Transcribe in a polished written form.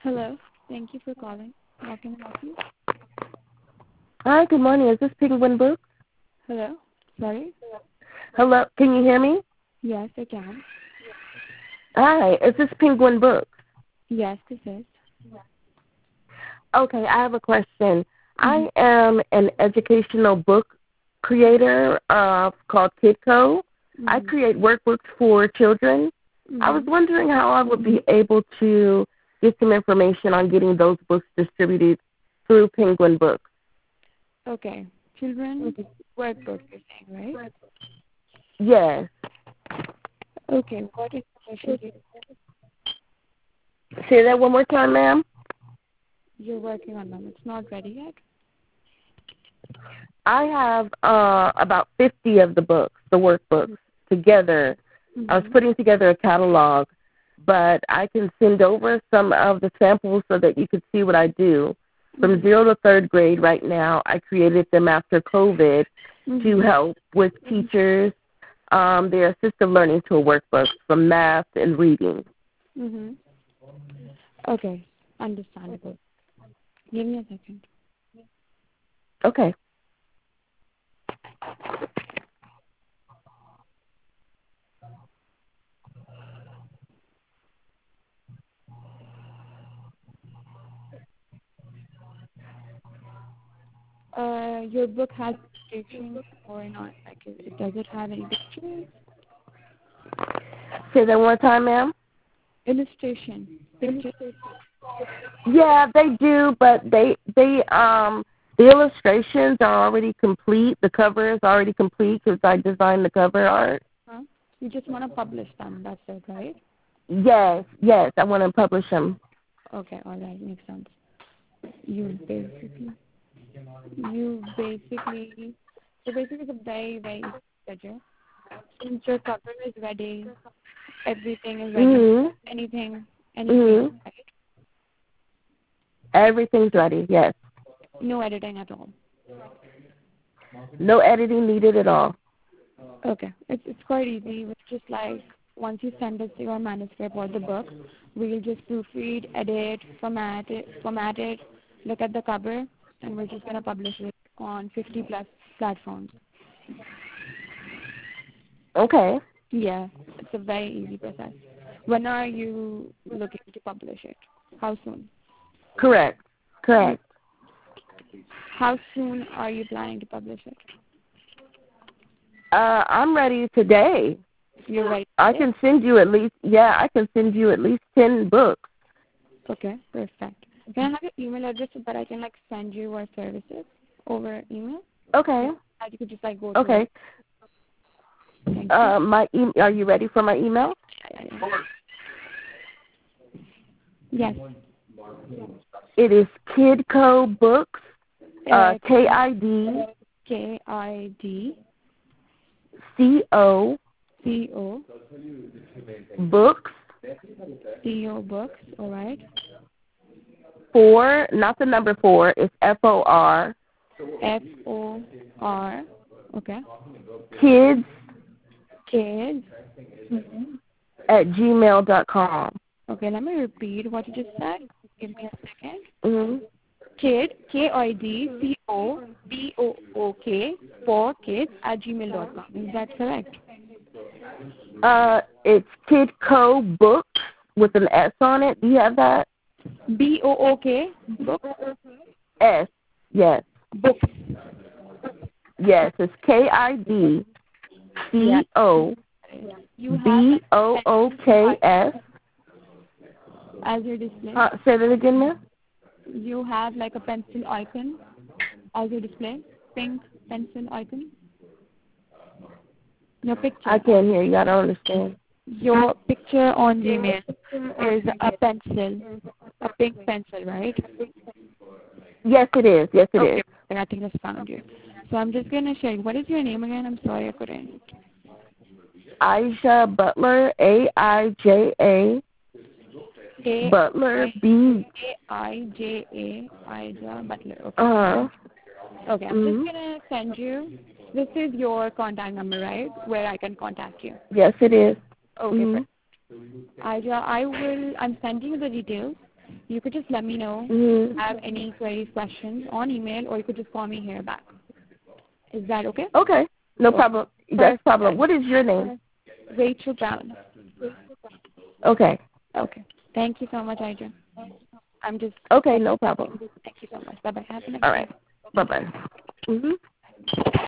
Hello. Thank you for calling. How can I help you? Hi, good morning. Is this Penguin Books? Hello. Sorry. Hello, can you hear me? Yes, I can. Hi, is this Penguin Books? Yes, this is. Okay, I have a question. I am an educational book creator called Kidco. I create workbooks for children. I was wondering how I would be able to get some information on getting those books distributed through Penguin Books. Okay. Children workbook, you're saying, right? Yes. Okay. What information do Say that one more time, ma'am. you're working on them? It's not ready yet? I have about 50 of the books, the workbooks, together. I was putting together a catalog, but I can send over some of the samples so that you can see what I do. From 0 to 3rd grade right now, I created them after COVID to help with teachers, their assistive learning tool workbooks from math and reading. Okay. Understandable. Give me a second. Okay. Your book has description or not? Like, does it have any pictures? Say that one more time, ma'am. Illustration. Pictures. Yeah, they do, but the illustrations are already complete. The cover is already complete because I designed the cover art. Huh? You just want to publish them. That's it, right? Yes, I want to publish them. Okay, all right, makes sense. You basically, so basically it's a very, very easy schedule. Since your cover is ready, everything is ready, anything, right? Everything's ready, yes. No editing at all. No editing needed at all. Okay, it's quite easy. It's just like once you send us your manuscript or the book, we'll just proofread, edit, format it, look at the cover, and we're just gonna publish it on 50 plus platforms. Okay. Yeah, it's a very easy process. When are you looking to publish it? How soon? Correct. How soon are you planning to publish it? I'm ready today. You're ready? I can send you at least 10 books. Okay, perfect. Can I have your email address so that I can send you our services over email? Okay. That you could just go through. Okay. Thank you. Are you ready for my email? Yes. It is Kidco Books. KID. KID. CO. Books. CO Books. All right. 4, not the number 4. It's FOR. FOR. Okay. Kids. At gmail.com. Okay, let me repeat what you just said. Give me a second. Kid, KIDCOBOOK, for kids at gmail.com. Is that correct? It's Kidco Books with an S on it. Do you have that? BOOK? Books? S. Yes. Books. Yes, it's KIDCOBOOKS. As your display? Say that again, ma'am? You have a pencil icon as your display? Pink pencil icon? Your picture. I can't hear you. I don't understand. Your picture on Gmail is a pencil, a pink pencil, right? Yes, it is. Okay. I think I just found you. So I'm just going to share. What is your name again? I'm sorry I couldn't. Aija Butler, AIJA. Butler, B. AIJA, Aija Butler. Okay. Okay, I'm just going to send you. This is your contact number, right? Where I can contact you. Yes, it is. Okay, Aija, I'm sending you the details. You could just let me know if you have any queries, questions on email, or you could just call me here back. Is that okay? Okay. No problem. That's problem. What is your name? Rachel Brown. Okay. Okay. Thank you so much, Aija. I'm just... Okay, no problem. Thank you so much. Bye-bye. Have a nice All day. right. Bye-bye.